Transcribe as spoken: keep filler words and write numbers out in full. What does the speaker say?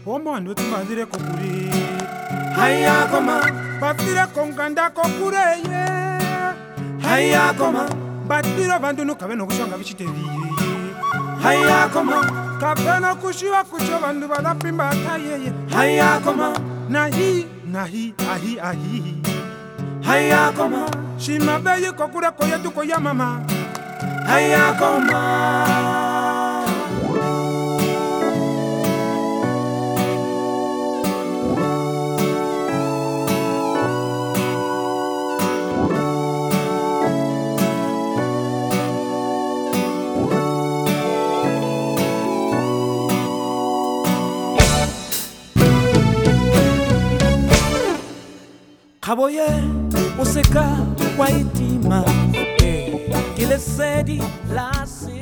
Omo ando timbazire kokuri. Haya koma, Bafire konganda kokure ye. haya koma, Batiro bandu no kabeno kushanga bichitevi. haya koma, Kabeno kushiwa kusho bandu balapimba taye. haya koma, Nahi, nahi, ahi, ahi. haya koma, Shima beyi kokure koye tu koya mama. haya koma. Kaboye useka kwa itima, kile sedi la si